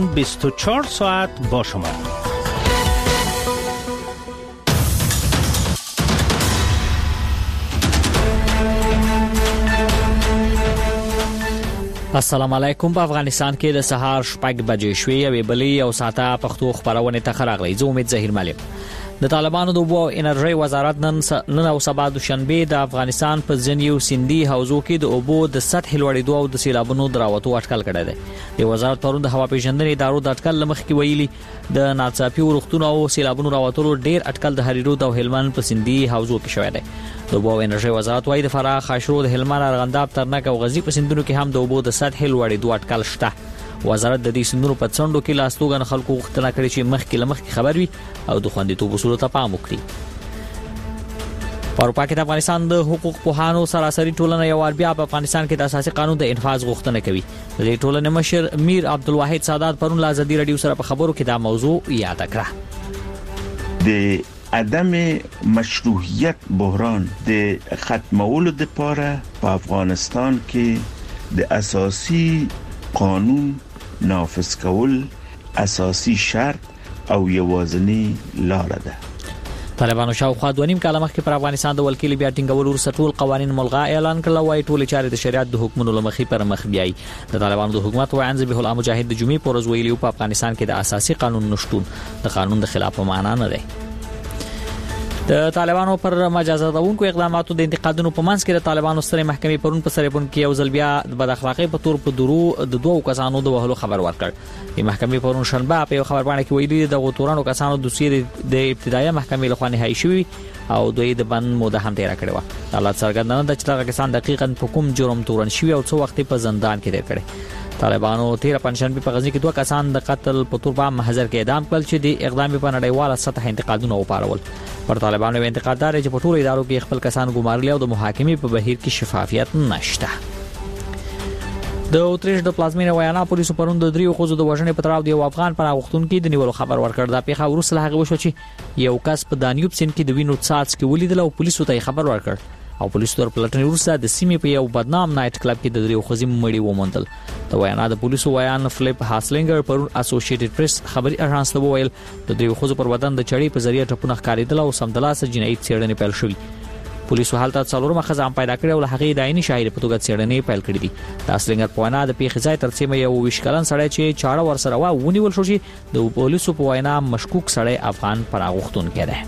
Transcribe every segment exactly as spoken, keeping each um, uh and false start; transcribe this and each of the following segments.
بیست و چهار ساعت با شما. السلام علیکم. په افغانستان کې د سهار شپږ بجې شوې او بلې او ساته پښتو خبرونه ته خراغلي. زه امید ظهیر ملک. د طالبانو د اوبو او انرژي وزارت نن نن او سبا د شنبه د افغانستان په ځینیو سیندي حوزو کې د اوبو د سطح لوړېدو او د سیلابونو دراوتو اټکل کړی دی. د وزارت پرون د هوا پیژندنې ادارو د اټکل لمخ کې ویلي د ناڅاپي ورښتونو او سیلابونو راوتلو ډیر اټکل د هریرود او هلمند په سیندي حوزو کې شوی دی. د اوبو او انرژي وزارت وايي د فراه، خاشرود، هلمند، ارغنداب، ترنک او غزنی په سیندونو کې هم د اوبو د سطح لوړېدو اټکل شته. وزارت د دې سندرو په څنډو کې لاستوګن خلکو غوښتنه کړې چې مخکې لمخکې خبر وي او د خوندیتوب اصولو ته پام وکړي. په اروپا کې د افغانستان د حقوق پوهانو سراسري ټولنه یو وار بیا په افغانستان کې د اساسي قانون د انفاذ غوښتنه کوي. د دې ټولنې مشر میر عبدالواحد سادات پرون له ازادي رادیو سره په خبرو کې دا موضوع یاد کړه. د عدم مشروعیت بحران د ختمولو لپاره په افغانستان کې د اساسي قانون نافذ کول اساسي شرط او یوازینی لار ده. طالبانو شاوخوا دوه نیم کاله مخکې پر افغانستان د ولکې بیا ټینګولو وروسته ټول قوانین ملغا اعلان کړل. وايي ټول چارې د شریعت د حکمونو لمخې پر مخ بیاي. د طالبانو د حکومت وایي ذبیح الله مجاهد د جمعې پر ورځ ویلي په افغانستان کې د اساسي قانون نشټون د قانون د خلاف معنا نه دی. د طالبانو پر مجازاتونکو اقداماتو د انتقادونو په منځ کې د طالبانو سترې محکمې پرون په سرپون کې یو ځل بیا د بد اخلاقۍ په تور په درو د دوه کسانو د وهلو خبر ورکړ. د محکمې پرون شنبه په یو خبرپاڼه کې ویلي د غوتورانو کسانو دوسیې د ابتدایي محکمې لخوا نهایی شوی او دوی د بند موده هم تیر کړې و. حالات څرګندونه ده چې دا کسان دقیقاً په کوم جرم تورن شوی او څو وخت په زندان کې تیر کړي. طالبانو تیر پنځشنبه په غزنی کې دوه کسان د قتل په تور باندې محضر کې اعدام کړل چې د اقدام په نړیواله سطح انتقادونه وپارول. پر طالبانو انتقاد دار چې په ټولو ادارو کې خپل کسان ګمارلي او د محاکمې په بهیر کې شفافیت نشته. د اوتریش د پلازمینه ویانا پولیسو پرون د دریو خوځو د وژنې په تړاو د یو افغان پناهغښتونکو د نیولو خبر ورکړ. دا پیښه وروسته له هغه وشو چې یو کس په دانیوب سیند کې د وینو څاڅکي ولیدل او پولیسو ته خبر ورکړ او پولیسو تر پلټنې وروسته د سیمې په یو بدنام نایټ کلب کې د دریو خوځې مړي وموندل. د ویانا د پولیسو ویان فلیپ هاسلینګر پرون اسوسییټډ پریس خبري اژانس ته وویل د دریو خوځو پر بدن د چړې په ذریعہ ټپونه ښکارېدل او سمدلاسه جنایي څېړنې پیل شوې. پولیسو حالت څلورمه خزه هم پیدا کړې او له هغې د عیني شاهد په توګه څېړنې پیل کړې دي. د هاسلینګر په وینا د پیښې ځای تر سیمه یو ویشت کلن سړی چې چاړه ورسره وا ونیول شو چې د پولیسو په وینا مشکوک سړی افغان پناهغښتونکی دی.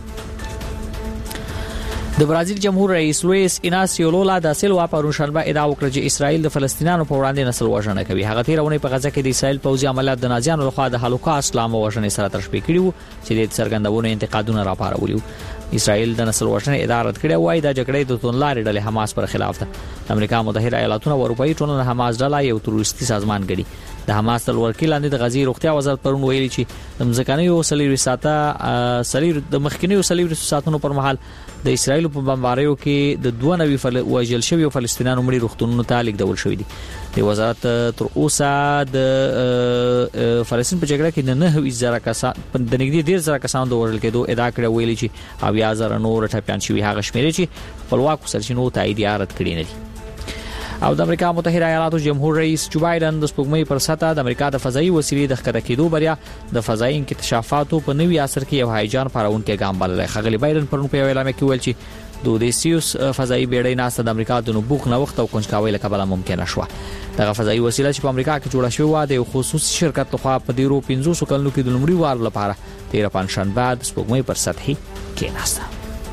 د برازیل جمهور رئیس لوئیس ایناسیو لولا دا سیلوا پرون شنبه ادعا وکړه چې اسرائیل د فلسطینیانو په وړاندې نسل وژنه کوي. هغه تیرونه په غزه کې د اسرائیل پوځي عملیات د نازیانو لخوا د هولوکاست لامل وژنې سره ترشبیه کړي وو چې د څرګندونو انتقادونه راپارولي. اسرائیل د نسل وژنې ادعا رد کړې وای د جګړې د توندلارې ډلې حماس پر خلاف ده. امریکا متحده ایالاتونه او اروپאי ټولنه حماس ډله یو تروریستي سازمان ګڼي. د حماس تل ورکیل لاندې د غزي روغتیا وزارت پرون ویلي چې د مځکنیو سلیری ساته سلیر د مخکینیو سلیری ساتونو پر مهال د اسرائیل په بمباریو کې د دوه نوي فل وژل شوی فلسطینیانو مړي روغتونونو ته لیږدول شوی دي. د وزارت تر اوسه د فلسطین په جګړه کې نه زره کسان د نږدې ډیر زره کسان د وژل کېدو ادعا کړې ویلي چې اویا زره نور ټپيان شوی هغه شمیرې چې خپلواکو سرچینو تایید یاد کړی نه دي. او د امریکا متحده ایالاتو جمهور رئیس جو بایدن د سپوږمۍ پر سطح د امریکا د فضایي وسیلې د ښکته کېدو بریا د فضایي انکشافاتو په نوي عصر کې یو هایجان پارونکي ګام بللی. خغلی بایدن پرون په اعلان کې ویل چې د اودیسیوس فضایي بیړۍ ناسته د امریکا د نبوغ نوښت او کنجکاوۍ له کبله ممکنه شوه. دغه فضایي وسیله چې په امریکا کې جوړه شوې وه د یو خصوصي شرکت لخوا په ډیرو پنځوسو کلونو کې د لومړي وار لپاره تېره پنجشنبه د سپوږمۍ پر سطحې کېناسته.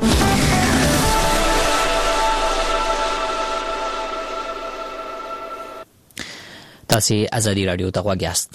تاسو ازادي رادیو ته غوږ یاست.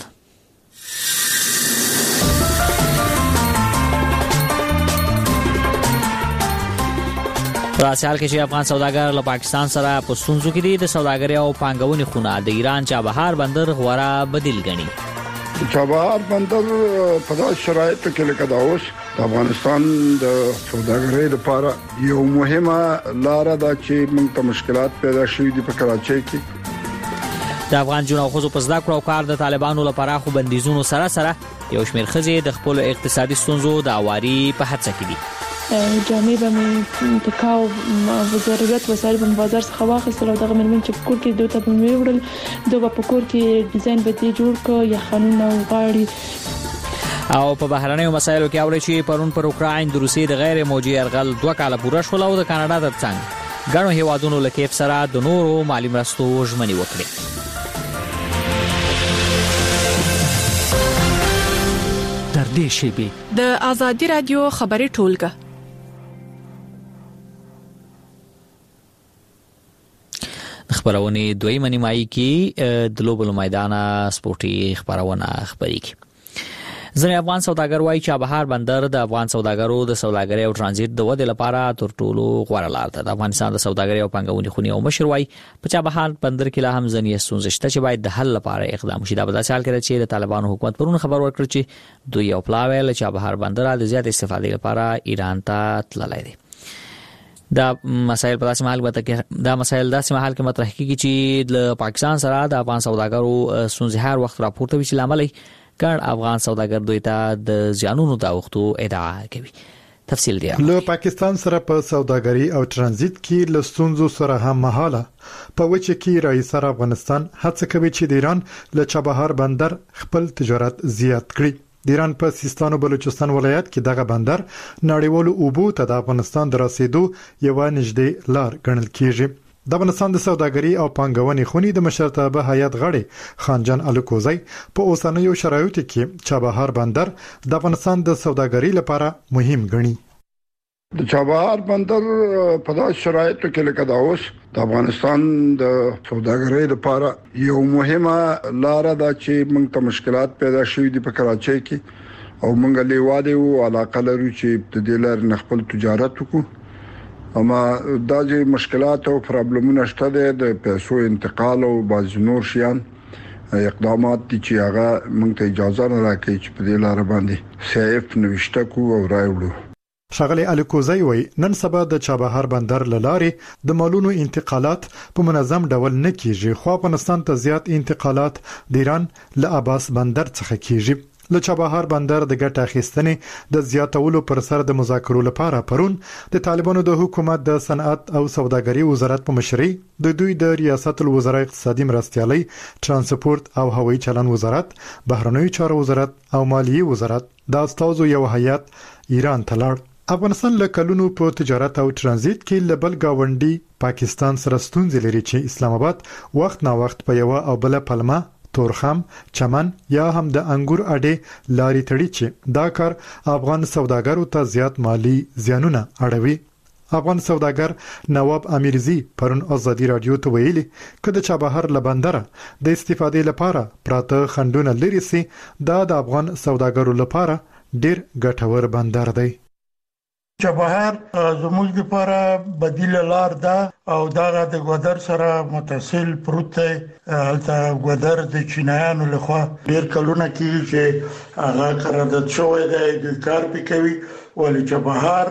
په سیال کې چې افغان سوداګر له پاکستان سره په ستونزو کې دي. د سوداګرۍ او پانګونې خونه د ایران چابهار بندر غوړه بدیل ګڼي. چابهار بندر په داسې شرایطو کې لکه دا اوس د افغانستان د سوداګرۍ لپاره یو مهمه لار ده چې موږ ته مشکلات پیدا شوي دي په کراچۍ کې. د افغان جنو خو په زده کړو او کار د طالبانو لپاره خو بندیزونو سره سره یو شمېر ښځې د خپل اقتصادي ستونزو د اواري په هڅه کې دي. جامې به مې ټکاو او ضرورت وسایل په بازار څخه واخیستل او دغه مېرمن چې کور کې دوی ته به مې وړل دوی په کور کې ډیزاین به دې جوړ کړ یا قانون او غاړي. او په بهرنیو مسایلو کې اوري چې پرون پر اوکراین د روسي د غیر موجي ارغل دوه کاله پوره شول او د کاناډا ترڅنګ ګڼو هیوادونو له کیف سره د نورو مالی مرستو ژمنې وکړې. تر دې شیبې د آزادي رادیو خبري ټولګه خبرونه دویمه نیمایي کې د لوبلو میدان سپورتي خبرونه خبري کی. ځینې افغان سوداګر وایي چې چابهار بندر د افغان سوداګرو د سوداګرۍ او ترانزیت د ودې لپاره تر ټولو غوره لار ده. د افغانستان د سوداګرۍ او پنګونې خونې او مشر وایي په چابهار بندر کې لا هم ځینې ستونزې شته چې باید د حل لپاره اقدام وشي. دا په داسې حال کې چې د طالبانو حکومت پرون خبر ورکړ چې دوی یو پلاوی له چابهار بندر د زیات استفادې لپاره ایران ته تللی دی. دا مسایل په داسې حال کې دا مسایل داسې حال کې مطرح کیږي چې د پاکستان سره د افغان سوداګرو ستونزې هر وخت راپورته وي چې لامل ګڼ افغان سوداګر دوی ته د زیانونو د وختو ادعا کوي. تفصیل دی له پاکستان سره په سوداګري او ترانزیت کې لستونزو سره هم مهاله په وچه کې رئیس افغانستان هڅه کوي چې د ایران له چابهار بندر خپل تجارت زیات کړي. د ایران په سیستان او بلوچستان ولایت کې دغه بندر نړیوالو اوبو ته د افغانستان د رسیدو یو نږدې لار ګڼل کیږي. د افغانستان د سوداګري او پنګونې خونې د مشرتابه هیئت غړي خانجان الکوزی په اوسنیو شرایطو کې چابهار بندر د افغانستان د سوداګري لپاره مهم ګڼي. د چابهار بندر په داسې شرایطو کې لکه دا اوس د افغانستان د سوداګرۍ لپاره یو مهمه لار ده چې موږ ته مشکلات پیدا شوي دي په کراچۍ کې او موږ لیواده او علاقه لرو چې د دې لار خپل تجارت وکړو. اما دا چې مشکلات او پرابلمونه شته د پیسو انتقال او باز نور شیان اقدامات دي چې هغه موږ ته اجازه نه راکړي چې په دې لار باندې سیف نوښته کو او راوړو. شغله الکوزی وای نن سبا د چابهار بندر لاره د مالونو انتقالات په منظم ډول نه کیږي خو افغانستان ته زیات انتقالات د ایران له عباس بندر څخه کیږي. له چابهار بندر د ګټه اخیستنې د زیاتولو پر سر د مذاکرو لپاره پرون د طالبانو د حکومت د صنعت او سوداګري وزارت په مشرۍ د دوی د ریاست الوزرا اقتصادي مرستيالي ترانسپورت او هوایي چلن وزارت بهرنیو چارو وزارت او مالیه وزارت د استازو یو هیئت ایران ته لاړ. افغانستان له کلونو په تجارت او ترانزیت کې لبل گاونډي پاکستان سره ستونزې لري چې اسلام آباد وخت نا وخت په یو او بل پلمه تورخم چمن یا هم د انګور اډې لاري تړي چې دا کار افغان سوداګرو ته زیات مالی زیانونه اړوي. افغان سوداګر نواب امیرزی پرون ازادي رادیو ته ویلي کله چې چابهار لبندره د استفادې لپاره پراته خندونه لري سي دا د افغان سوداګرو لپاره ډیر ګټور بندر دی. چابهار زموږ لپاره بدیل لار ده او دا د ګودر سره متصل پروت دی. هلته ګودر د چینایانو لخوا ډیر کلونه کې چې هغه قرارداد شوی دی د کار پکوي ولې چابهار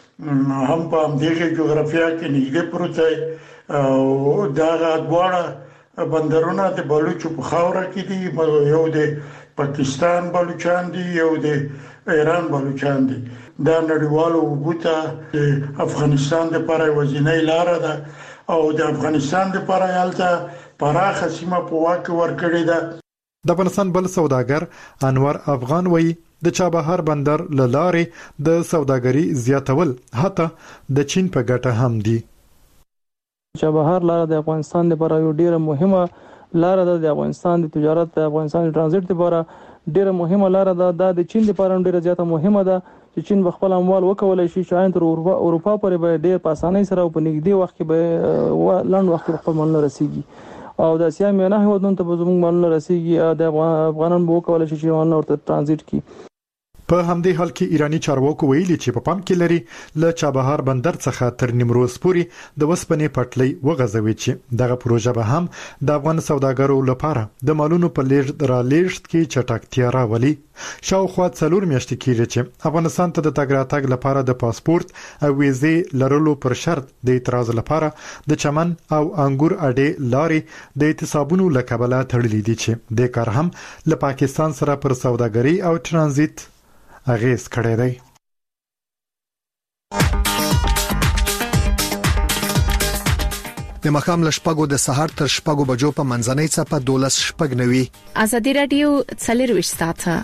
هم په همدغه جغرافیا کې نږدې پروت دی او دا غواړه بندرونه د بلوچو په خاوره کې دي. یو د پاکستان بلوچان دي یو د ایران بلوچان دي. دا نړیوالو وګړو افغانستان لپاره وزینۍ لار ده او د افغانستان لپاره یالته پراخه سیمه په واکه ورکړې ده. د افغانستان بل سوداګر انور افغان وایي د چابهار بندر لاره د سوداګري زیاتول حتی د چین په ګټه هم دي. چابهار لاره د افغانستان لپاره یو ډیره مهمه لاره ده. د افغانستان د تجارت د افغانستان د ترانزیت لپاره ډیره مهمه لاره ده. دا د چین لپاره ډیره زیاته مهمه ده چې چین خپل اموال وکولای شي چې تر اروپا پورې به ډیر په اسانۍ سره او په نږدې وخت کې به لاند وخت خپل مالونه رسیږي او د اسیا میانه هیوادونو ته به زموږ مالونه رسیږي. د افغانان به وکولای شي چې مالونه ورته ترانزیت کړي. په همدې حال کې ایرانی چارواکو ویلي چې په پام کې لري له چابهار بندر څخه تر نیمروز پورې د وسپنې پټلۍ وغځوي چې دغه پروژه به هم د افغان سوداګرو لپاره د مالونو په لیږد را لیږد کې چټکتیا راولي. شاوخوا څلور میاشتې کېږي چې افغانستان ته د تګ راتګ لپاره د پاسپورت او ویزې لرلو پر شرط د اعتراض لپاره د چمن او انګور اډې لارې د اعتصابونو لکبله تړلې دي چې د کار هم له پاکستان سره پر سوداګري او ترانزیت اغیز کړی دی. د مخام لشپګو د سهار تر شپګو بجو په منځنۍ صفه دولس شپګ نوي. ازادي رادیو څلرويشت ساعته.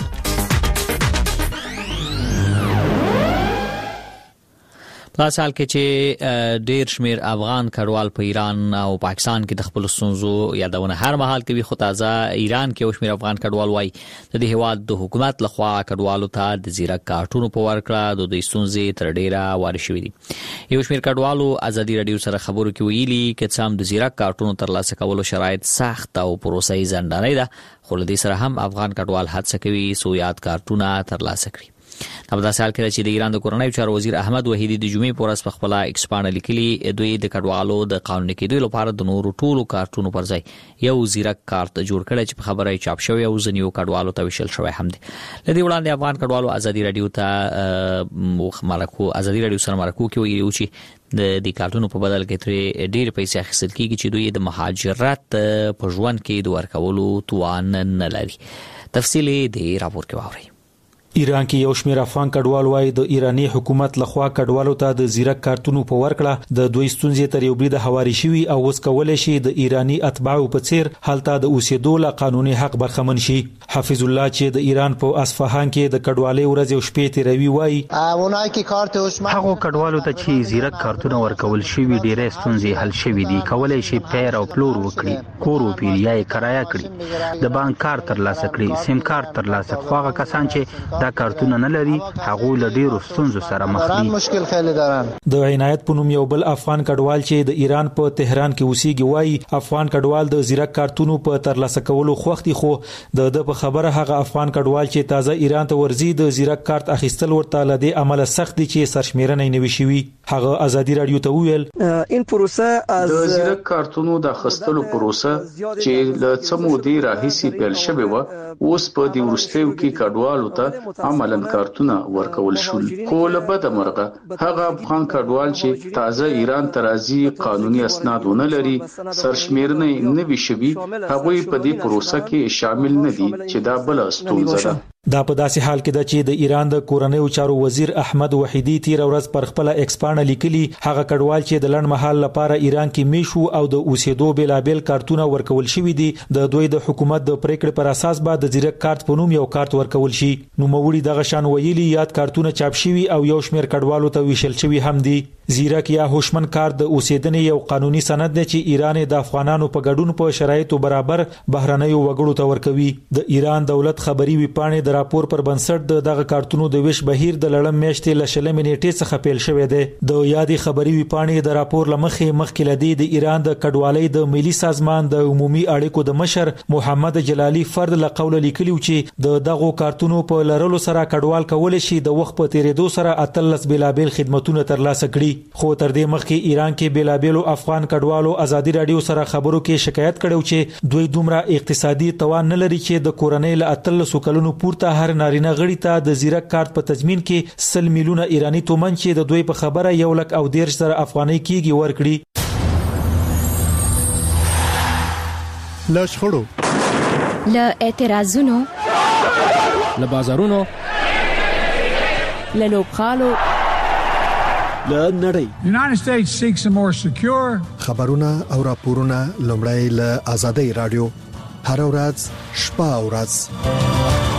په سال کې چې ډیر شمیر افغان کډوال په ایران او پاکستان کې د خپل سنځو یادونه هر مهال کوي، خو تازه ایران کې شمیر افغان کډوال وای د دې هواد د حکومت لخوا کډوالو ته د زیرک کارتونو په ورکړه د دوی سنځي تر ډیره وارد شوې دي. یو شمیر کډوالو ازادي رادیو سره خبرو کې ویلي چې سم د زیرک کارتونو ترلاسه کولو شرایط سخت او پروسه یې ځنډانه ده، خو لدې سره هم افغان کډوال هڅه کوي سو یاد کارتونه ترلاسه کړي. په داسې حال کې چې د ایران د کورنۍ چارو وزیر احمد وحیدی د جمعې په ورځ په خپل ایکس باندې لیکلي دوی د کډوالو د قانوني کېدو لپاره د نورو ټولو کارتونو پر ځای یو زیرک کارت جوړ کړی چې په خبره چاپ شوی او ځنیو کډوالو ته وشل شوی هم دي. لدې وړاندې افغان کډوالو ازادي رادیو ته مرکو ازادي رادیو سره مرکو کې ویلي چې د دې کارتونو په بدل کې ترې ډېر پیسې اخیستل کیږي چې دوی د مهاجرت په ژوند کې د ورکولو توان نه لري. تفصیل د راپور کې واورئ. ایران کې یو شمېر افغان کډوال وای د ایرانی حکومت لخوا کډوالو ته د زیرک کارتونو په ورکړه د دوی ستونزې تر یو بریده هواري شوي او اوس کولای شي د ایرانی اتباعو په څیر حالت د اوسېدو له قانوني حق برخمن شي. حفیظ الله چې د ایران په اصفهان کې د کډوالۍ ورځ او شپې تیروي وای هغه کډوالو ته چې زیرک کارتونه ورکول شي ډېرې ستونزې حل شوي دي، کولای شي پیر او پلور وکړي، کور او پیریای کرایه کړي، د بانک کارت ترلاسه کړي، سیم کارت ترلاسه کړي. هغه کسان چې دا کارتونه نه لري هغه له ډیرو ستونزو سره مخ دي. مشکل خېل داران د عنایت په نوم یو بل افغان کډوال چې د ایران په تهران کې اوسېږي وای افغان کډوال د زیرک کارتونو په ترلاسه کولو خوختي، خو د د په خبره هغه افغان کډوال چې تازه ایران ته ورځي د زیرک کارت اخیستل ورته لدی عمل سخت دي چې سرشمیرنه نه وي شوی. هغه ازادي رادیو ته ویل این پروسه از د زیرک کارتونو د خستلو پروسه چې له څمو دی راهیسي پیل شوی و اوس په دې ورستیو کې کډوالو ته عملاً کارتونه ورکول شول. خو له بده مرغه هغه افغان کډوال چې تازه ایران ته راځي قانوني اسناد ونه لري سرشمیرنه نه وي شوی هغه په دې پروسه کې شامل نه دي چې دا بل ستونزه ده. دا په داسې حال کې ده چې د ایران د کورنۍ چارو وزیر احمد وحیدی تیر ورځ پر خپل ایکس باندې لیکلي هغه کډوال چې د لړ مهال لپاره ایران کې میشو او د اوسېدو بلابل کارتونه ورکول شوی دي د دوی د حکومت د پریکړې پر اساس به د زیرک کارت په نوم یو کارت ورکول شي. نو موړي دغه شان ویلي یاد کارتونه چاپ شوی او یو شمیر کډوالو ته ویشل شوی هم دي. زیرک یا هوشمن کارت د اوسېدنې یو قانوني سند دی چې ایران د افغانانو په ګډون په شرایطو برابر بهرنیو وګړو ته ورکوي. د ایران دولت خبري ویپاڼې د راپور پر بنسټ دغه کارتونو د ویش بهیر د لړم میاشتې له شلمې نیټې څخه پیل شوې ده. د یادې خبري ویپاڼې د راپور لمخې مخکې لدی د ایران د کډوالۍ د ملي سازمان د عمومي اړیکو د مشر محمد جلالی فرد له قول لیکلی چې د دغه کارتونو په لرلو سره کډوال کولای شي د وخت په تیریدو سره اتلس بلابل خدماتونه ترلاسه کړي. خو تر دې مخکې ایران کې بلابلو افغان کډوالو ازادي رادیو سره خبرو کې شکایت کړو چې دوی دومره اقتصادي توان نه لري چې د کورنۍ له اتلس کلونو پورته هر نارینه غړي ته د زیرک کارت په تضمین کې سل میلیونه ایرانی تومن چې د دوی په خبره یو لک او ډیر سره افغاني کېږي ورکړي. لاشخړو ل اعتراضونو ل بازارونو ل لوبخالو ل نړۍ United States seeks a more secure خبرونه او راپورونه لومړی له آزادۍ رادیو هر ورځ شپه او ورځ.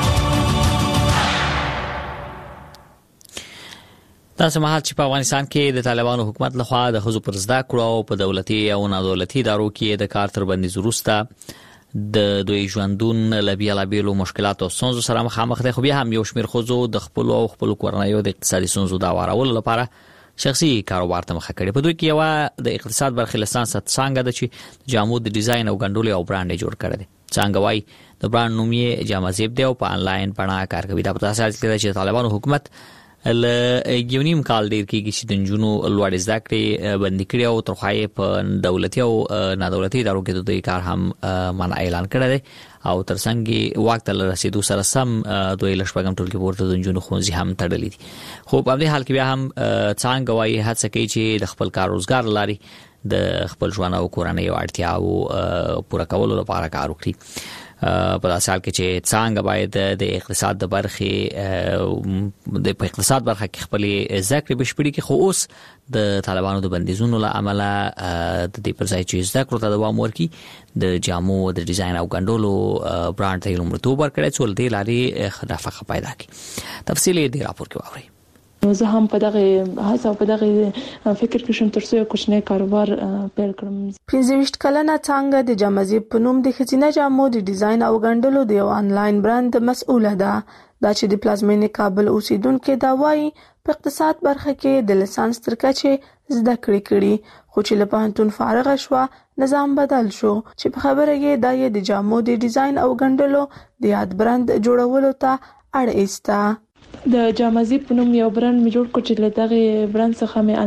تاسو مهال چې په افغانستان کې د طالبانو حکومت لخوا د حضور پر زده کړو او په دولتي او نادولتي ادارو کې د کار تر بندیز وروسته د دوی ژوندون لبیا لبیلو مشکلات او ستونزو سره مخامخ دي. خو بیا هم یو شمیر خوځو د خپل او خپل کورنیو د اقتصادي ستونزو دا وارول لپاره شخصي کاروبار ته مخه کړي. په دوی کې یو د اقتصاد برخه لسانس څنګه د چې جامو د ډیزاین او ګندولې او برانډ جوړ کړي دي. څنګه وای د برانډ نوم یې جامزیب دی او په انلاین بڼه کار کوي. دا په تاسو کې چې طالبانو حکومت ل یونیم کال ډیر کېږي چې د جنونو لوړ زده کړې بندي کړي او ترخای په دولتي او نادولتي ادارو کې د دوی کار هم منع اعلان کړی دی او ترڅنګ وخت له رسیدو سره سم دوی لښپګم ټولګي پورته د جنونو خونځي هم تړلې دي. خو په دې حال کې بیا هم څنګه وایي هڅه کوي چې د خپل کار روزګار لاري د خپل ژوند او کورنۍ اړتیاو پوره کولو لپاره کار وکړي. په داسې حال کې چې څنګه باید د اقتصاد د برخې د اقتصاد برخه کې خپل ذکر بشپړي کې خو اوس د طالبانو د بندیزونو له امله د دې پر ځای چې ذکر ته دوام ورکړي د جامو د ډیزاین او ګنډولو برانډ ته لومړیتوب ورکړی څول دی لاري خدافه پیدا کړي. تفصیل دې راپور کې واورئ. زه هم په دغه هڅه په دغه فکر کې شوم ترڅو یو کوچنی کاروبار پیل کړم. پنځه ویشت کلنه څنګه د جامزیب په نوم د خزینه جامو د ډیزاین او ګنډلو د یو انلاین برند مسؤله ده. دا چې د پلازمینې کابل اوسیدونکو دا وایي په اقتصاد برخه کې د لیسانس تر کچې زده کړې کړي خو چې له پوهنتون فارغ شوه نظام بدل شو چې په خبره کې دا یې د جامو د ډیزاین او ګنډلو د یاد برند جوړولو ته اړ ایسته. د جامزی په نوم یو برند می جوړ کړ چې له دغه برند څخه می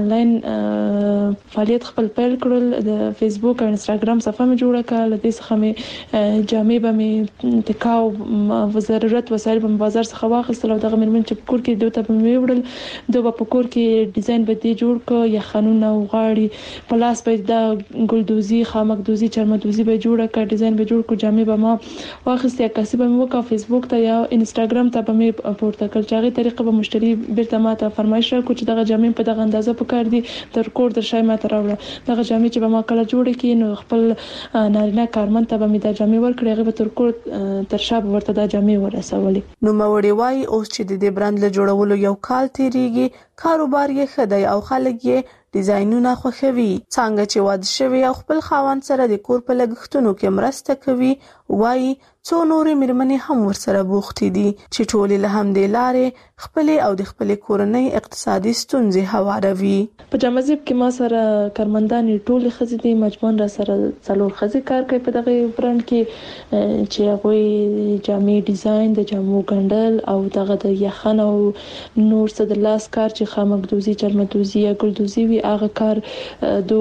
انلاین فعالیت خپل پیل کړل. د فیسبوک او انستګرام صفحه می جوړه کړه. له دې څخه می جامې به می تکاو و ضرورت وسایل په بازار څخه واخیستل او دغه مرمن چې کور کې دوی ته می وړل دوی په کور کې ډیزاین به دی جوړ ک یا خانونه او غاړي پلاس به د ګلدوزی خامکدوزی چرمدوزی به جوړه ک ډیزاین به جوړ ک جامې به ما واخیستل کسب به مو کا فیسبوک ته یا انستګرام ته به می پورته کړ. هغه طریقه به مشتری بیرته ماته فرمایش راکړي چې دغه جامې په دغه اندازه پکار دي تر کور در شای ماته راوړه. دغه جامې چې به ما کله جوړه کړي نو خپل نارینه کارمند ته به می دا جامې ورکړي هغه به تر کور تر شاب ورته دا جامې ورسولي. نو موري وای اوس چې د دې برند له جوړولو یو کال تیریږي کاروبار یې خدای او خلک یې ډیزاینونه خوښوي. څنګه چې واده شوی او خپل خاوند سره د کور په لګښتونو کې مرسته کوي وای څو نورې مېرمنې هم ورسره بوختې دي چې ټولې له همدې لارې خپل او د خپل کورنۍ اقتصادي ستونزې هواروي. په جامزیب کې ما سره کارمندان ټولې ښځې دي مجموعاً را سره څلور ښځې کار کوي په دغه برند کې چې هغوی جامې ډیزاین د جامو ګنډل او دغه د یخن او نور څه د لاس کار چې خامکدوزي چرمدوزي یا ګلدوزي وي هغه کار دو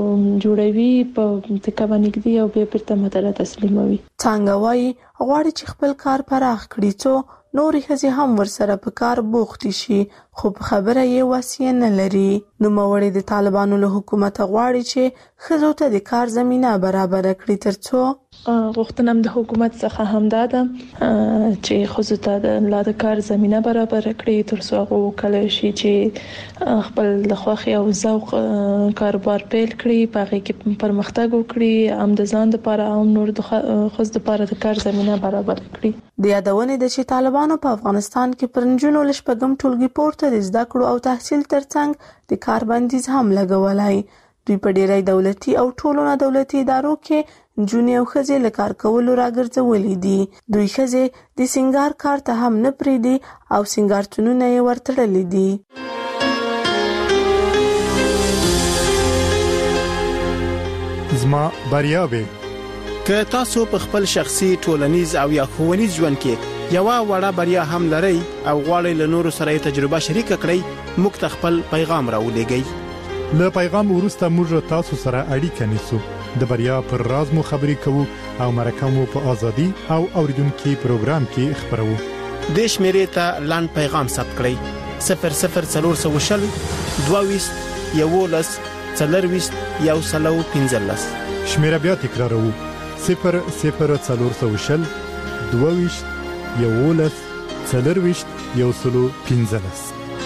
جوړوي په تکه باندې دی او به پرته ماته تسلیموي. څنګه وایي غواړي چې خپل کار پراخ کړي څو نورې ښځې هم ورسره په کار بوختې شي خو په خبره یې وسیه نه لري. نوموړي د طالبانو له حکومت غواړي چې ښځو ته د کار زمینه برابر کړي ترڅو غوښتنه د حکومت څخه همدا ده چې ښځو ته د لا د کار زمینه برابر کړي ترڅو هغه وکړي شي چې خپل د خوښۍ او ذوق کاروبار پیل کړي په هغه کې پرمختګ وکړي هم د ځان لپاره او نور د ښځو لپاره د کار زمینه برابر کړي. د یادونې د چې طالبانو په افغانستان کې پرنجونو لشپګم ټولګي پورته د زده کړو او تحصیل ترڅنګ د کار بندیز هم لګولای. دوی په ډیری دولتي او ټولو نه دولتي ادارو کې جونې او ښځې له کار کولو راګرځولې دي. دوی ښځې د سنگار کار ته هم نه پریدي او سنگارتونونه یې ورتړلې دي. زما بریاوي که تاسو په خپل شخصي ټولنیز او یا ښوونیز ژوند کې یو وړه بریا هم لرئ او غواړئ له نورو سره تجربه شریک کړئ موږ ته خپل پیغام راولېږئ. له پیغام وروسته موږ تاسو سره اړیکه نیسو د بریا پر راز مو خبرې کوو او مرکه مو په ازادي او اوریدونکو پروګرام کې خبرو. د شمیرې ته لاند پیغام ثبت کړئ صفر صفر څلور سو شل دوه یولس څلرويست یو سلو پنځلس. شمیره بیا تکراروو صفر صفر څلور سو شل دوه یولس څلرويست یو سلو پنځلس.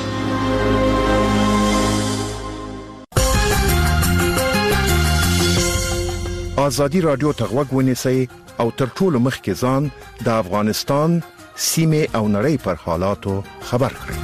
ازادي رادیو ته غوږ ونیسئ او تر ټولو مخکې ځان د افغانستان سیمه او نړۍ پر حالاتو خبر کړئ.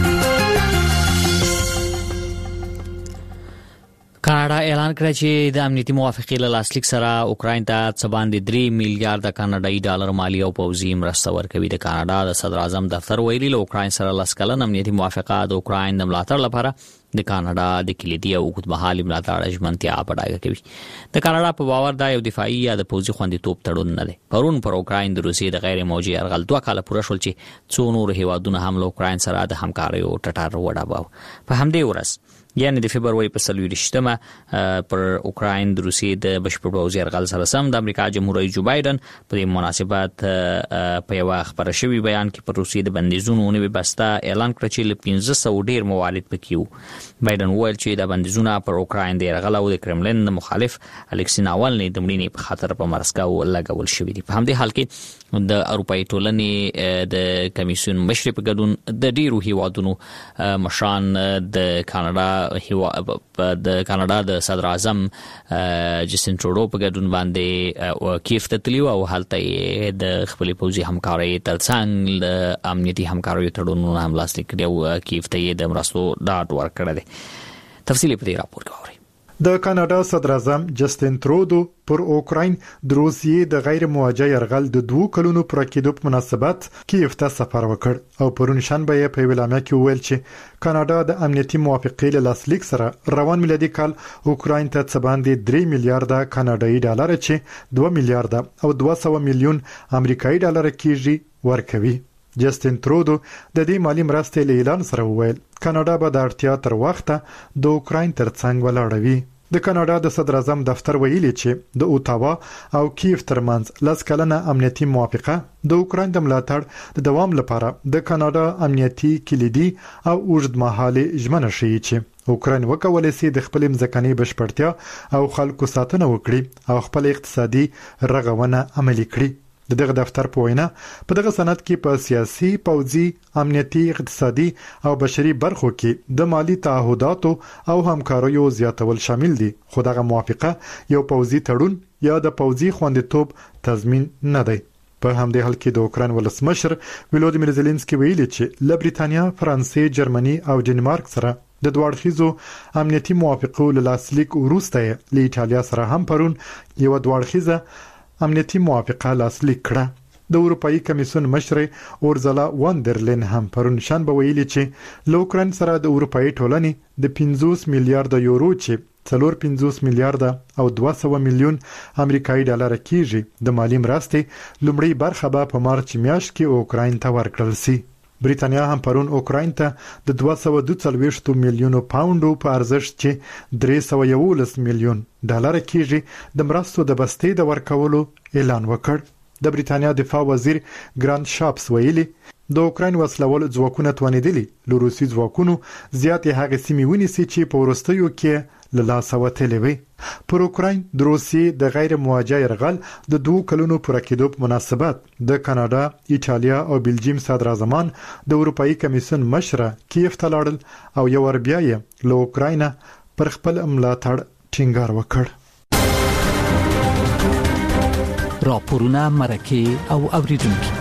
کاناډا اعلان کړ چې د امنیتي موافقې له لاسلیک سره اوکراین ته څه باندې درې میلیارډ کاناډایي ډالر مالی او پوځي مرسته ورکوي. د کاناډا د صدر اعظم دفتر ویلي له اوکراین سره لاس کلن امنیتي موافقه د اوکراین د ملاتړ لپاره د کاناډا د کلیدي او اوږدمهالي ملاتړ ژمنتیا په ډاګه کوي. د کاناډا په باور دا یو دفاعي یا د پوځي خوندیتوب تړون نه دی. پرون پر اوکراین د روسیې د غیر موجي ارغل دوه کاله پوره شول چې څو نور هیوادونه هم له اوکراین سره د همکاریو ټټر وډاوه. په همدې ورځ یعنی د فبرवरी په څلوېښتمه پر اوکراین د روسیې د بشپړ پوځي یرغل سره سم د امریکا جمهور رئیس جو بایدن په دې مناسبت په یو خبره شوی بیان کې پر روسیې د بندیزونو نوې بسته اعلان کړ چې له پنځه سوه ډیر موارد پکې وو. بایدن وویل چې د بندیزونه پر اوکراین د یرغل او د کرملین مخالف الکسی ناوالني د مړینې په خاطر په مسکو لګول شوې دي. په همدې حال کې د اروپאי ټولنې د کمیسیون مشر په ګډون د ډیرو هیوادونو مشران د کاناډا د کاناډا د صدر اعظم جسټین ټروډو په ګډون باندې کیف ته تللی او هلته د خپل پوځي همکارۍ ترڅنګ د امنیتي همکارۍ تړونونه هم لاسلیک کړي او کیف ته د مرستو ډاډ ورکړی دی. تفصیلی په دې راپور کې اورئ. د کاناډا صدر اعظم جسټین ټرودو پر اوکراین د روسیې د غیر موجه يرغل د دوه کلونو پر کېدو په مناسبت کیف ته سفر وکړ او پرون شنبه یې په ویلامه کې ویل چې کاناډا د امنیتي موافقې له لاسلیک سره روان میلادي کال اوکراین ته څه باندې درې میلیارډ کاناډایي ډالر چې دوه میلیارډ او دوه سوه میلیون امریکایي ډالر کېږي ورکوي. جسټین ټرودو د دې مالی مرستې له اعلان سره وویل کاناډا به د اړتیا تر وخته د اوکراین ترڅنګ ولاړوي. د کاناډا د صدر اعظم دفتر ویلي چې د اوټاوا او کیف ترمنځ لاس کلنه امنیتي موافقه د اوکراین د ملاتړ د دوام لپاره د کاناډا امنیتي کلیدي او اوږدمهاله ژمنه شي چې اوکراین وکولای شي د خپل ځمکني بشپړتیا او خلکو ساتنه وکړي او خپل اقتصادي رغونه عملي کړي. د دغه دفتر په وینا په دغه سند کې په سیاسي، پوځي، امنیتي، اقتصادي او بشري برخو کې د مالی تعهداتو او همکاریو زیاتول شامل دي، خو دغه موافقه یو پوځي تړون یا د پوځي خوندیتوب تضمین نه دی. په همدې حال کې د اوکراین ولسمشر ولودیمیر زيلنسکي ویلي چې له بریتانیا، فرانسې، جرمني او ډنمارک سره د دوه اړخیزو امنیتي موافقو له لاسلیک وروسته له ایټالیا سره هم پرون یو دوه اړخیزه امنیتي موافقه لاسلیک کړه. د اروپאי کمیسیون مشر اورزلا واندرلین هم پرون شنبه ویلي چې له اوکراین سره د اروپאי ټولنې د پنځوس میلیارډ یورو چې څلور پنځوس میلیارډ او دوه سوه میلیون امریکایي ډالر کېږي د مالی مرستې لومړی برخه به په مارچ میاشت کې اوکراین ته ورکړل شي. بریتانیا هم پرون اوکراین ته د دوه سوه دوه څلوېښت میلیونو پاونډو په ارزښت چې درې سوه یوولس میلیون ډالر کېږي د مرستو د بستې د ورکولو اعلان وکړ. د بریتانیا دفاع وزیر ګراند شاپس ویلي د اوکراین وسلوال ځواکونه توانیدلي له روسي ځواکونو زیاتې هغه سیمې ونیسي چې په وروستیو کې له لاسه وتلې وي. پر اوکراین د روسیې د غیر موجه يرغل د دوه کلونو پر کېدو په مناسبت د کاناډا، ایټالیا او بلجیم صدر اعظمان د اروپאי کمیسیون مشر کیف ته لاړل او یو ور بیا یې له اوکراین پر خپل ملاتړ ټینګار وکړ. راپورونه مرکه او اوریدونکو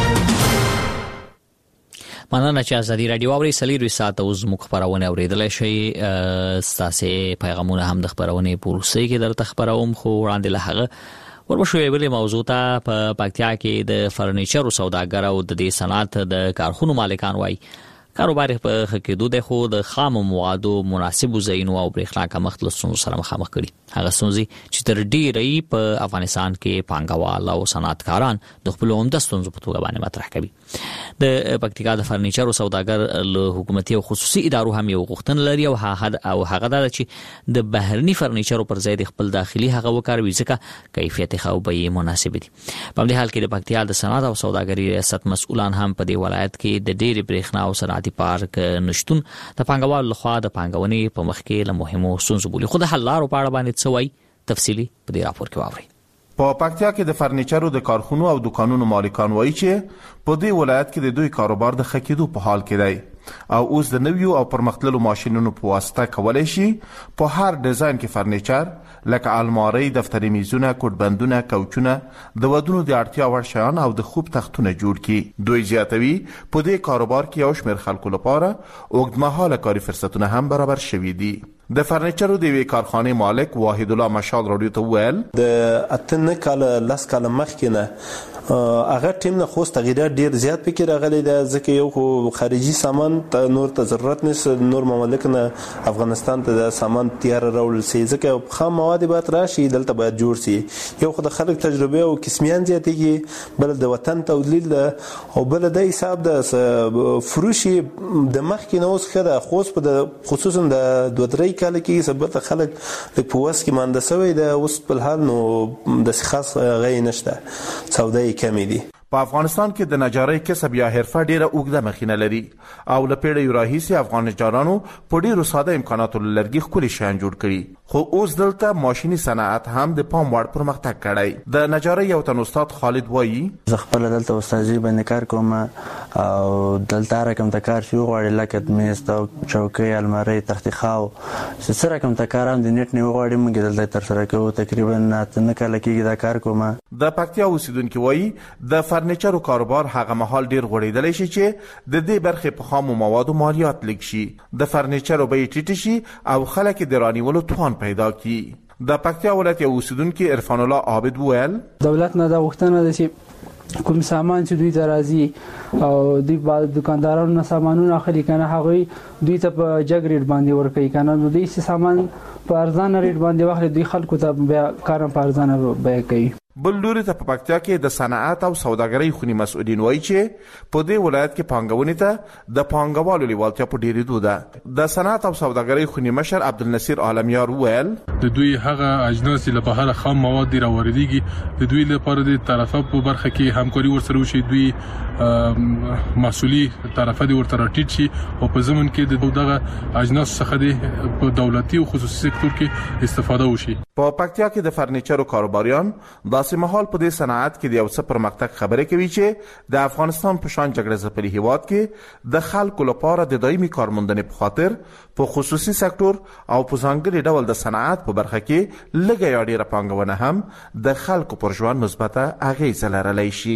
مننه چې ازادي رادیو اوري سلیری ساعت او زموږ خبرونه اوریدل شي. ستاسو پیغامونه هم د خبرونه پورسي کې درته خبروم، خو وړاندې له هغه وربشوي بلې موضوع ته په پکتیا کې د فرنیچر او سوداګر او د دې صنعت د کارخونو مالکان وایي کاروبار په خکېدو د خو د خام موادو مناسب زینو او برېښنا کمښت له ستونزو سره مخامخ کړي. هغه ستونزې چې تر ډېرې په افغانستان کې پانګوال او صنعتکاران د خپل عمده ستونزو په توګه باندې مطرح کوي. د پکتیکا د فرنیچر او سوداګر له حکومتي او خصوصي ادارو هم یو غوښتنه لري او هغه او هغه دا چې د بهرني فرنیچر پر ځای د خپل داخلي هغه وکاروي ځکه کیفیت خو به مناسب دي. په دې حال کې د پکتیا د صنعت او سوداګرۍ ریاست مسؤلان هم په دې ولایت کې د ډېرې برېښنا او صنعتي پارک نشټون د پانګوال لخوا د پانګونې په مخ کې له مهمو ستونزو بولي. خو د حل لارو په اړه باندې څه وایي تفصیلی په دې راپور کې واورئ. په پکتیا کې د فرنیچر او د کارخونو او دکانونو مالکان وایي چې په دې ولایت کې د دوی کاروبار د خکېدو په حال کې دی او اوس د نویو او پرمختللو ماشینونو په واسطه کولای شي په هر ډیزاین کې فرنیچر لکه الماری، دفتري میزونه، کوټبندونه، کوچونه، د ودونو د اړتیا وړ شیان او د خوب تختونه جوړ کړي. دوی زیاتوي په دې کاروبار کې یو شمېر خلکو لپاره اوږدمهاله کاري فرصتونه هم برابر شوي دي. د فرنیچرو د وی کارخانه مالک واحد الله مشال رادیو ته ویل د اتنه کال لاس کال مخکې نه هغه ټیم نه خو تغیرات ډیر زیات فکر راغلی دی ځکه یو خو خارجي سامان ته نور ته ضرورت نشته، نور مملک نه افغانستان ته د سامان تیار راول سي ځکه خام مواد به راشي دلته باید جوړ سي. یو خو د خلک تجربه او کسمیان زیاتېږي، بل د وطن تولید او بل د حساب د فروشي د مخکې نه اوس خده خوص په خصوصا د دوه درې کال کې سبت خلک د پوس کې مانده سوی د اوس په حال نو د خاص غي نشته، سودای کمی دي. په افغانستان کې د نجارۍ کسب یا حرفه ډیره اوږده مخینه لري او له پیړیو راهیسې افغان نجارانو په ډیرو ساده امکاناتو لرګي ښکلي شیان جوړ کړي، خو اوس دلته ماشیني صنعت هم د پام وړ پرمختګ کړی. د نجارۍ یو تن استاد خالد وایي زه خپل دلته استادي باندې کار کوم او دلته رقم د کار شو غواړي لکه میز او چوکۍ الماری تخت خاو څه رقم د کار هم د نت نه غواړي موږ دلته تر سره کوو تقریبا نه کله کېږي دا کار کوم. د پکتیا اوسیدونکو وایي د فرنیچر کاروبار هغه مهال ډیر غوړېدلی شي چې د دې برخې په خامو موادو مالیات لږ شي، د فرنیچر بیې ټیټ شي او خلک د رانیولو توان پیدا کړي. د پکتیا ولایت یو اوسیدونکو عرفان الله عابد وویل دولت نه دا وختونه د چې کوم سامان چې دوی ته راځي او دوی بعد دکاندارانو نه سامانونه اخلي کنه هغه دوی ته په جګ ریټ باندې ورکوي کنه نو دوی سامان په ارزانه ریټ باندې واخلي دوی خلکو ته بیا کارم په ارزانه بیه کوي. بل لوري ته په پکتیا کې د صنعت او سوداګرۍ خونی مسؤلین وایي چې په دې ولایت کې پانګونې ته د پانګوالو لیوالتیا په ډیرېدو ده. د صنعت او سوداګرۍ خونی مشر عبدالنصیر عالمیار وویل د دوی هغه اجناس له بهر خام مواد دی راوړيږي د دوی لپاره د طرفه په برخه کې همکاري ورسره وشي، دوی مسؤلي طرفه دی ورته راټیټ شي او په زمون کې دغه اجناس څخه د په دولتي او خصوصي سکتور کې استفاده وشي. په پکتیا کې د فرنیچر کاروباریان داسې مهال په دې صنعت کې د یو څه پرمختګ خبرې کوي چې د افغانستان په شان جګړه ځپلي هیواد کې د خلکو لپاره د دایمي کارموندنې په خاطر په خصوصي سکتور او په ځانګړي ډول د صنعت په برخه کې لږه یا ډیره پانګونه هم د خلکو پر ژوند مثبته اغیزه لرلی شي.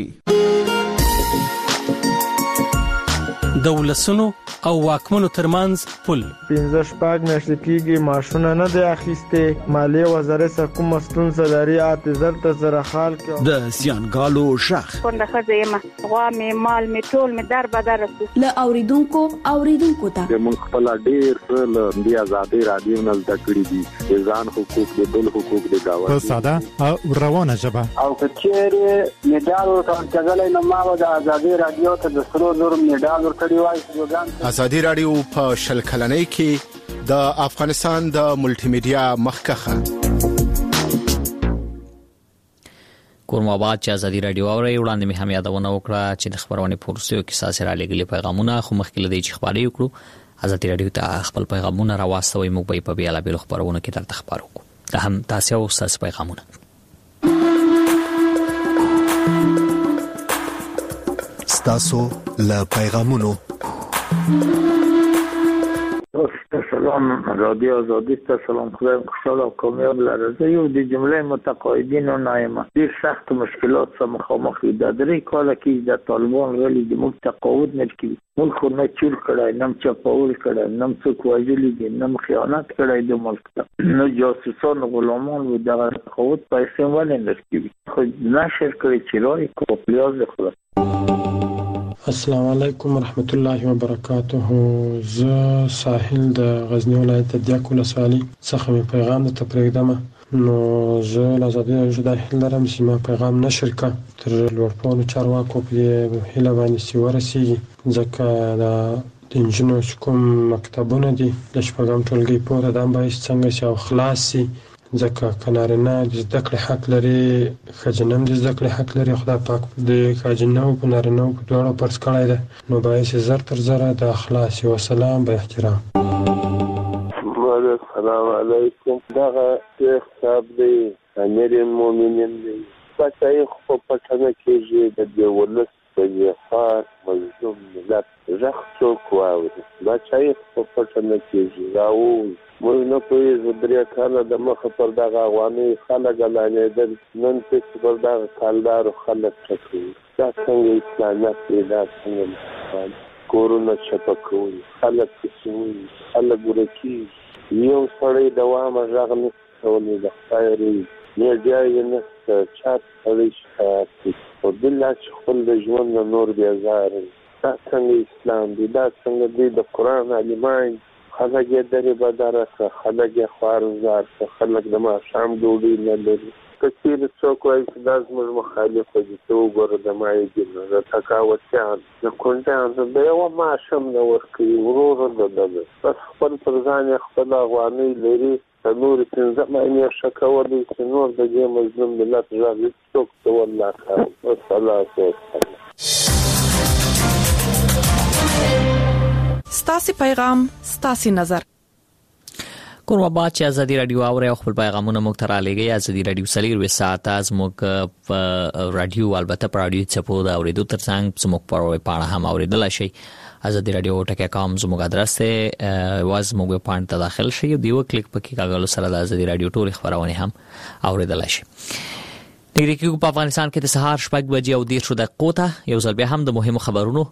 د ولسونو او واکمنو ترمنځ پل پنځه شپږ میاشتې کېږي ماشونه نه دی اخیستې، مالیې وزارت څخه کومه ستونزه لري اته زر ته زره خال کې د زیانګالو شخ پنده ښځه یم غوا مې مال مې ټول مې در بدر رسو له اوریدونکو اوریدونکو ته موږ خپل ډیر څه له دې ازادي رادیو نه زده کړي دي، ځان حقوق دي بل حقوق دي دا په ساده او روانه ژبه او کچېره میډال ورکړل کېږي نو ما د ازادي رادیو ته د سرو زر میډال ورکړی وای. ازادي رادیو په شل کلنۍ کې د افغانستان د ملټي میډیا مخکخه کوم آباد چې ازادي رادیو اوري وړاندې مې هم یادونه وکړه چې د خبرونه پورسیو کې ساسره لګلې پیغامونه خو مخکې لدی چې خبرې وکړو ازادي رادیو ته خپل پیغامونه راوستوي موږ به په بیل بیل خبرونه کې درته خبرو کوو د هم تاسو او تاسو پیغامونه ستاسو له پیغامونو. سلام رادیو آزادی ته سلام، خدای خوشحال او کامیاب لره. زه یو د جمله متقاعدینو نایم ډیر سخت مشکلات سره مخامخ دي. د درې کال کې د طالبان غلي د موږ تقاعد نه کوي، موږ خو نه چور کړای، نه چپاول کړای، نه څوک وژلي دي، نه خیانت کړای د ملک ته، نه جاسوسان غلامان و د تقاعد پیسې ولې نه کوي. خو نشر کړی چې راي کو پلیاز خلاص. السلام علیکم ورحمت الله وبرکاته. زه ساحل د غزنی ولایت د دیاک ولسوالۍ څخه می پیغام ته پرېږدم. نو زه له ازادي رادیو د هیله لرم چې ما پیغام نشر کړم تر لوړپوړو چارواکو په هیله باندې چې ورسیږي، ځکه د انجینر کوم مکتبونه دي د شپږم ټولګي پورته د باید څنګه چې او خلاص شي، ځکه کنارینه د زده کړې حق لري، ښځینه هم د زده کړې حق لري. خدای پاک د ښځینه او په نارینه په دواړو فرض کړی دی، نو باید چې زر تر زره د خلاص و سلام به احترام. السلام علیکم. دغه شیخ صاحب دی امیر المؤمنین دی، بچای خو په پټنه کېږي د دې ولس په یفار مظلوم ملت ژغ څوک واوري، بچای خو په پټنه کېږي راو موږ نه پوهېږو. درې کاله د مخه پر دغه افغاني خلک اعلانېدل، نن پکې پر دغه کالدارو خلک ټکوي. دا څنګه اسلامیت دی؟ دا څنګه کورونه چپه کوي، خلک کسوي، خلک ورکېږي. یو سړی دوامه غږ نشي کولی، د خدای روی میډیا یې نشته، چا سړی شکایت کوي او بله چې خپل د ژوند نه نور بېزاره وي. دا څنګه اسلام دی؟ دا څنګه دی د قرآن عالمان خلک یې درې بدره کړه، خلک یې خوارزار کړه، خلک د ماښام ډوډۍ نه لري. که چېرې څوک وایي چې دا زموږ مخالفه دي، ته وګوره د مایګینو د تقاوتیان د کونډیانو د یوه معاش هم نه ورکوي، ورور د ده بس خپل پر ځان یې خپله افغانۍ لري، نور پنځه معنی شکاوه چې نور د دې مظلوم ملت ژغ څوک ته والله خیر والصلاه ستاسو پیغام ستاسو نظر کوم آباد چې ازادي رادیو اوري خپل پیغامونه مو ته را لګي ازادي رادیو سلیر و ساعت از مو په رادیو البته په رادیو چپو دا اوریدو ترڅنګ سمو په پاڼه هم اوریدل شي ازادي رادیو ټکه کام زموږ ادرس ته واز موږ پاڼه ته داخل شي دیو کلیک پکې کاغذ سره د ازادي رادیو ټول خبرونه هم اوریدل شي نګری کې په افغانستان کې د سهار شپږ بجې او دېرش دقیقو ته یو ځل بیا هم د مهمو خبرونو